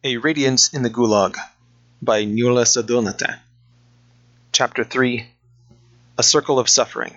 A Radiance in the Gulag by Nuala Sadonata. Chapter 3. A Circle of Suffering.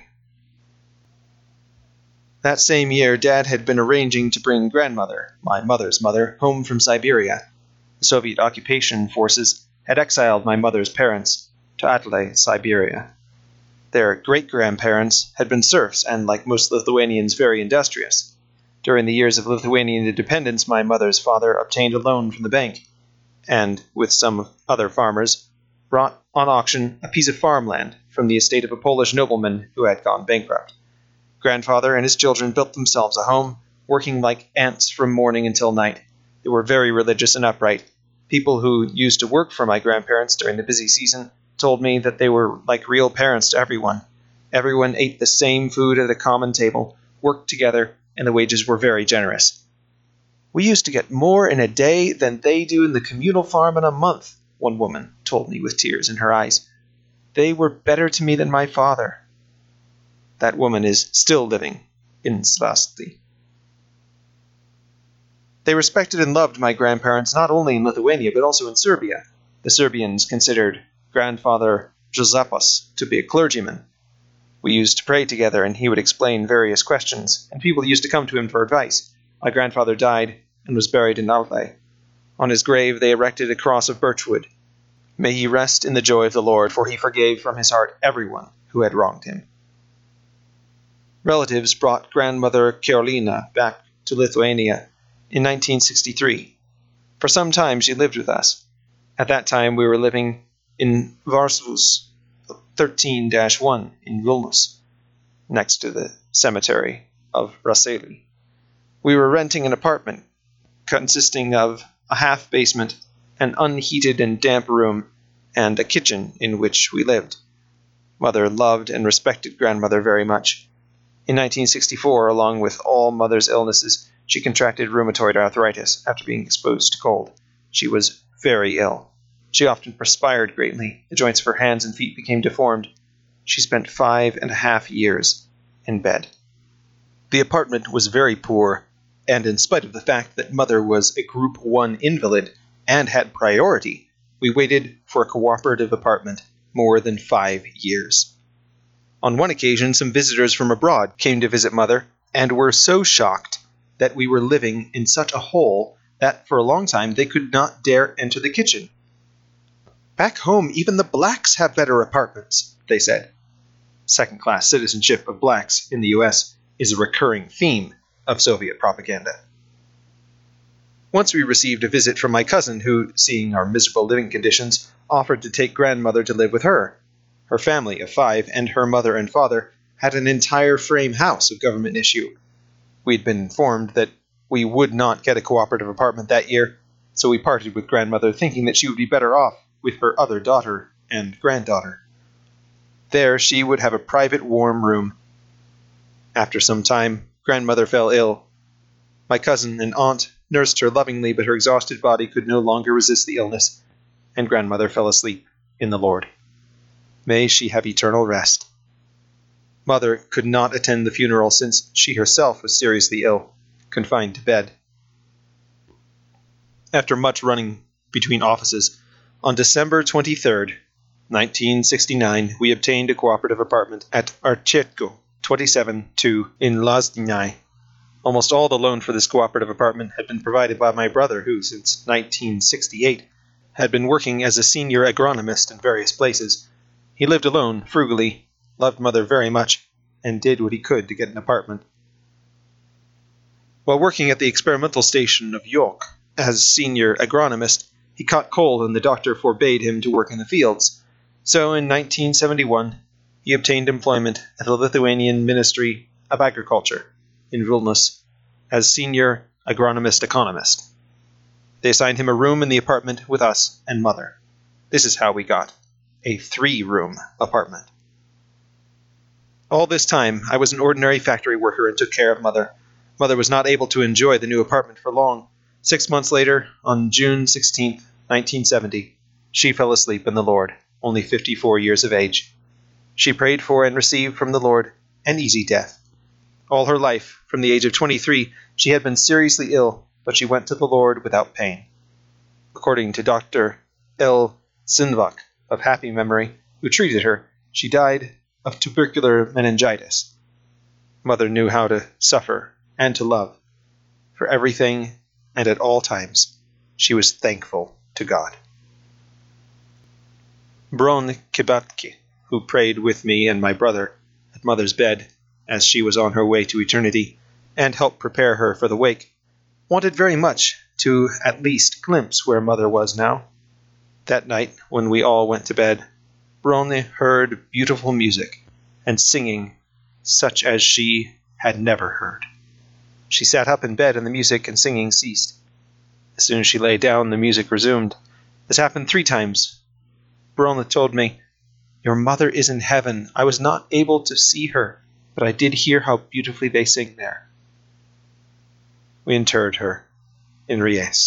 That same year, Dad had been arranging to bring grandmother, my mother's mother, home from Siberia. The Soviet occupation forces had exiled my mother's parents to Atlay, Siberia. Their great-grandparents had been serfs and, like most Lithuanians, very industrious. During the years of Lithuanian independence, my mother's father obtained a loan from the bank, and, with some other farmers, brought on auction a piece of farmland from the estate of a Polish nobleman who had gone bankrupt. Grandfather and his children built themselves a home, working like ants from morning until night. They were very religious and upright. People who used to work for my grandparents during the busy season told me that they were like real parents to everyone. Everyone ate the same food at a common table, worked together, and the wages were very generous. "We used to get more in a day than they do in the communal farm in a month," one woman told me with tears in her eyes. "They were better to me than my father." That woman is still living in Svasti. They respected and loved my grandparents not only in Lithuania but also in Serbia. The Serbians considered Grandfather Josepos to be a clergyman. We used to pray together, and he would explain various questions, and people used to come to him for advice. My grandfather died and was buried in Atlay. On his grave they erected a cross of birchwood. May he rest in the joy of the Lord, for he forgave from his heart everyone who had wronged him. Relatives brought grandmother Karolina back to Lithuania in 1963. For some time she lived with us. At that time we were living in Varsvus 13-1 in Vilnius, next to the cemetery of Raseli. We were renting an apartment consisting of a half-basement, an unheated and damp room, and a kitchen in which we lived. Mother loved and respected grandmother very much. In 1964, along with all Mother's illnesses, she contracted rheumatoid arthritis after being exposed to cold. She was very ill. She often perspired greatly. The joints of her hands and feet became deformed. She spent 5.5 years in bed. The apartment was very poor, and in spite of the fact that Mother was a Group 1 invalid and had priority, we waited for a cooperative apartment more than 5 years. On one occasion, some visitors from abroad came to visit Mother and were so shocked that we were living in such a hole that for a long time they could not dare enter the kitchen. "Back home, even the blacks have better apartments," they said. Second-class citizenship of blacks in the U.S. is a recurring theme of Soviet propaganda. Once we received a visit from my cousin who, seeing our miserable living conditions, offered to take grandmother to live with her. Her family of 5 and her mother and father had an entire frame house of government issue. We'd been informed that we would not get a cooperative apartment that year, so we parted with grandmother thinking that she would be better off with her other daughter and granddaughter. There she would have a private warm room. After some time, grandmother fell ill. My cousin and aunt nursed her lovingly, but her exhausted body could no longer resist the illness, and grandmother fell asleep in the Lord. May she have eternal rest. Mother could not attend the funeral since she herself was seriously ill, confined to bed. After much running between offices, on December 23, 1969, we obtained a cooperative apartment at Archetko, 27-2 in Lazdnyai. Almost all the loan for this cooperative apartment had been provided by my brother, who, since 1968, had been working as a senior agronomist in various places. He lived alone, frugally, loved Mother very much, and did what he could to get an apartment. While working at the experimental station of York as senior agronomist, he caught cold and the doctor forbade him to work in the fields. So in 1971, he obtained employment at the Lithuanian Ministry of Agriculture in Vilnius as senior agronomist-economist. They assigned him a room in the apartment with us and Mother. This is how we got a 3-room apartment. All this time, I was an ordinary factory worker and took care of Mother. Mother was not able to enjoy the new apartment for long. 6 months later, on June 16, 1970, she fell asleep in the Lord, only 54 years of age. She prayed for and received from the Lord an easy death. All her life, from the age of 23, she had been seriously ill, but she went to the Lord without pain. According to Dr. L. Sinvak of happy memory, who treated her, she died of tubercular meningitis. Mother knew how to suffer and to love. For everything and at all times, she was thankful to God. Bron Kibatki, who prayed with me and my brother at Mother's bed as she was on her way to eternity, and helped prepare her for the wake, wanted very much to at least glimpse where Mother was now. That night, when we all went to bed, Bronne heard beautiful music and singing such as she had never heard. She sat up in bed and the music and singing ceased. As soon as she lay down, the music resumed. This happened 3 times. Bronne told me, "Your mother is in heaven. I was not able to see her, but I did hear how beautifully they sing there." We interred her in Ries.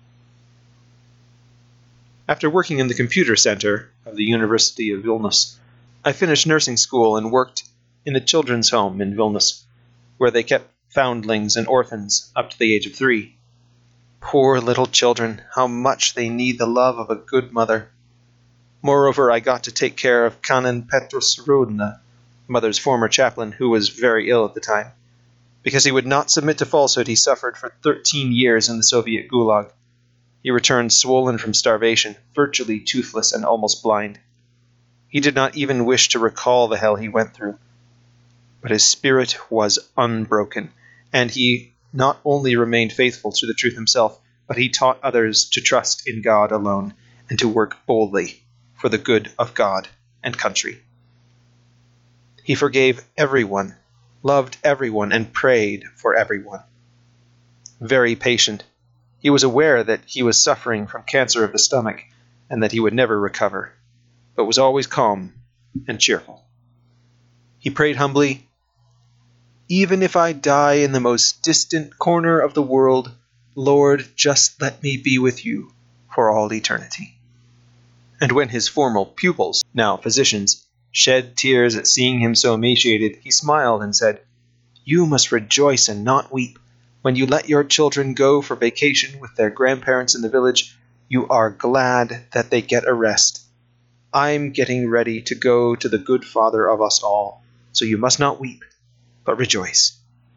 After working in the computer center of the University of Vilnius, I finished nursing school and worked in the children's home in Vilnius, where they kept foundlings and orphans up to the age of 3. Poor little children, how much they need the love of a good mother. Moreover, I got to take care of Canon Petrus Rudna, Mother's former chaplain, who was very ill at the time. Because he would not submit to falsehood, he suffered for 13 years in the Soviet Gulag. He returned swollen from starvation, virtually toothless and almost blind. He did not even wish to recall the hell he went through. But his spirit was unbroken, and he not only remained faithful to the truth himself, but he taught others to trust in God alone and to work boldly for the good of God and country. He forgave everyone, loved everyone, and prayed for everyone. Very patient, he was aware that he was suffering from cancer of the stomach and that he would never recover, but was always calm and cheerful. He prayed humbly, "Even if I die in the most distant corner of the world, Lord, just let me be with you for all eternity." And when his former pupils, now physicians, shed tears at seeing him so emaciated, he smiled and said, "You must rejoice and not weep. When you let your children go for vacation with their grandparents in the village, you are glad that they get a rest. I'm getting ready to go to the good Father of us all, so you must not weep, but rejoice."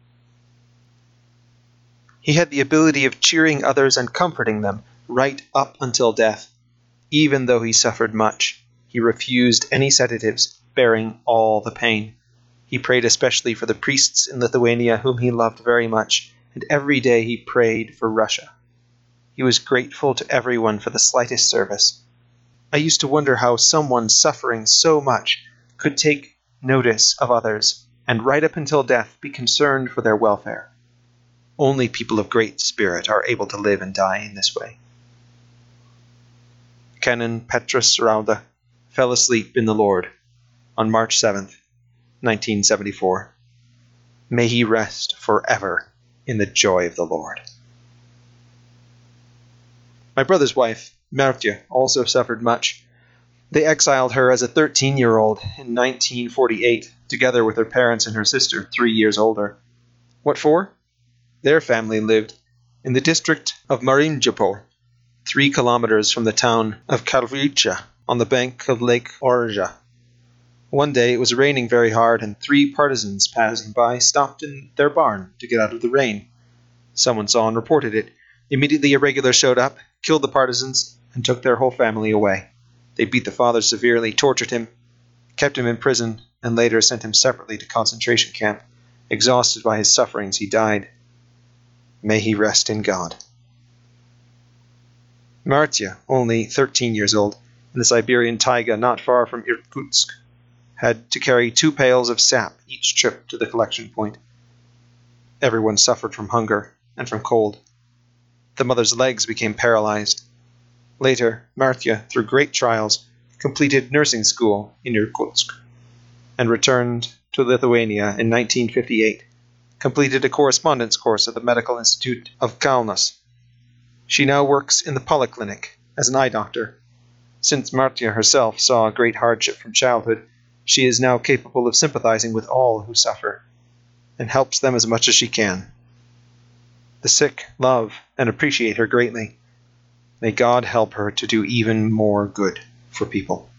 He had the ability of cheering others and comforting them right up until death. Even though he suffered much, he refused any sedatives, bearing all the pain. He prayed especially for the priests in Lithuania, whom he loved very much, and every day he prayed for Russia. He was grateful to everyone for the slightest service. I used to wonder how someone suffering so much could take notice of others and right up until death be concerned for their welfare. Only people of great spirit are able to live and die in this way. Canon Petrus Rauda fell asleep in the Lord on March 7th, 1974. May he rest forever in the joy of the Lord. My brother's wife, Martya, also suffered much. They exiled her as a 13-year-old in 1948, together with her parents and her sister, 3 years older. What for? Their family lived in the district of Marinjapur, 3 kilometers from the town of Karlicha, on the bank of Lake Orja. One day it was raining very hard, and 3 partisans passing by stopped in their barn to get out of the rain. Someone saw and reported it. Immediately a regular showed up, killed the partisans, and took their whole family away. They beat the father severely, tortured him, kept him in prison, and later sent him separately to concentration camp. Exhausted by his sufferings, he died. May he rest in God. Martya, only 13 years old, in the Siberian taiga not far from Irkutsk, had to carry 2 pails of sap each trip to the collection point. Everyone suffered from hunger and from cold. The mother's legs became paralyzed. Later, Martya, through great trials, completed nursing school in Irkutsk and returned to Lithuania in 1958, completed a correspondence course at the Medical Institute of Kaunas. She now works in the polyclinic as an eye doctor. Since Martya herself saw great hardship from childhood, she is now capable of sympathizing with all who suffer and helps them as much as she can. The sick love and appreciate her greatly. May God help her to do even more good for people.